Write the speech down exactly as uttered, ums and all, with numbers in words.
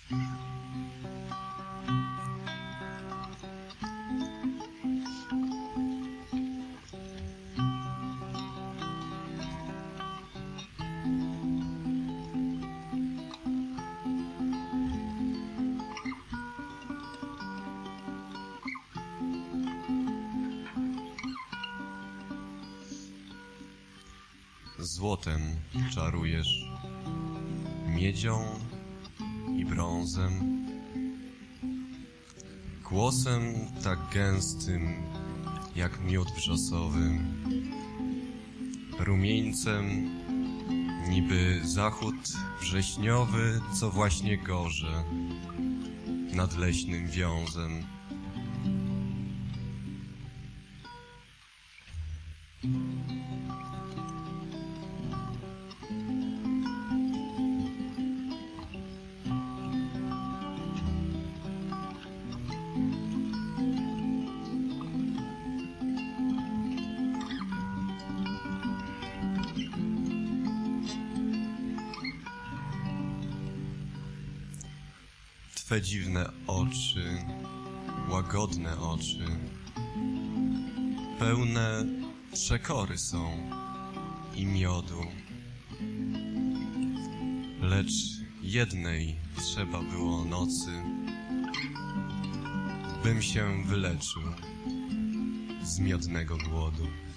Złotem czarujesz, miedzią i brązem, głosem tak gęstym jak miód wrzosowy, rumieńcem niby zachód wrześniowy, co właśnie gorze nad leśnym wiązem. Twe dziwne oczy, łagodne oczy, pełne przekory są i miodu. Lecz jednej trzeba było nocy, bym się wyleczył z miodnego głodu.